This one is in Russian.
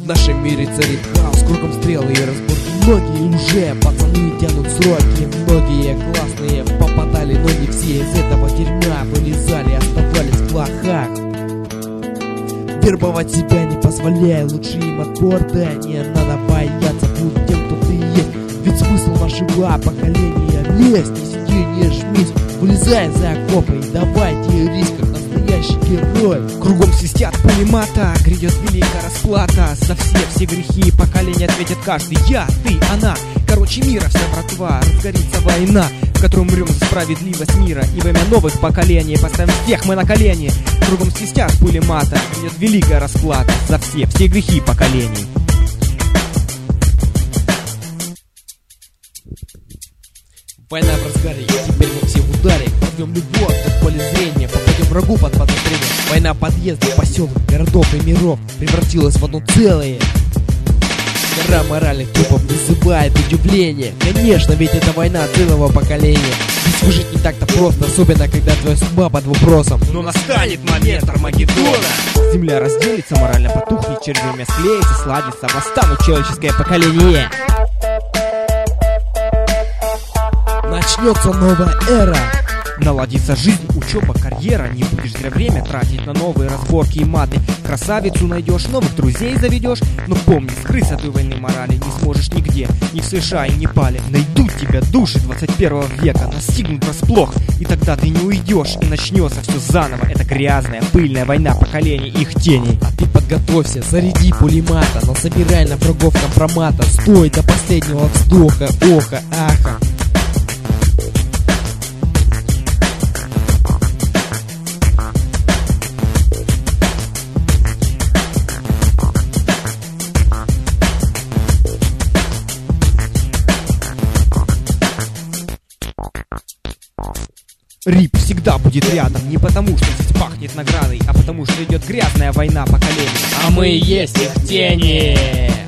В нашем мире царит хаос, кругом стрелы и разборки. Многие уже пацаны тянут сроки, многие классные попадали, но не все из этого дерьма вылезали, оставались в плохах. Вербовать себя не позволяй, лучше им отпор дай. Не надо бояться, будь тем, кто ты есть. Ведь смысл нашего поколения лезть. Не сиди, не жмись, вылезай за окопы и давайте риск, как настоящий герой. Кругом свистят пулемата, грядет великая расплата. За все грехи поколения ответит каждый. Я, ты, она, короче мира вся братва. Разгорится война, в которой умрем за справедливость мира. И во имя новых поколений поставим всех мы на колени. Кругом свистят пулемата, грядет великая расплата. За все грехи поколений. Война в разгаре, теперь мы все в ударе. Порвем любовь в поле зрения, попадем врагу под подозрение. Война подъездов, поселков, городов и миров превратилась в одно целое. Гора моральных типов вызывает удивление. Конечно, ведь это война целого поколения. Здесь выжить не так-то просто, особенно когда твоя судьба под вопросом. Но настанет момент Армагеддона. Земля разделится, морально потухнет, червями склеится, сладится, восстанут человеческое поколение. Начнется новая эра. Наладится жизнь, учеба, карьера. Не будешь зря время тратить на новые разборки и маты. Красавицу найдешь, новых друзей заведешь. Но помни, скрыть от этой войны морали не сможешь нигде. Ни в США и Непале. Найдут тебя души 21 века, настигнут врасплох. И тогда ты не уйдешь, и начнется все заново. Это грязная, пыльная война поколений и их теней. А ты подготовься, заряди пулемата, насобирай на врагов компромата. Стой до последнего вздоха, оха, аха. РИП всегда будет рядом. Не потому, что здесь пахнет наградой, а потому, что идет грязная война поколений. А мы есть их тени.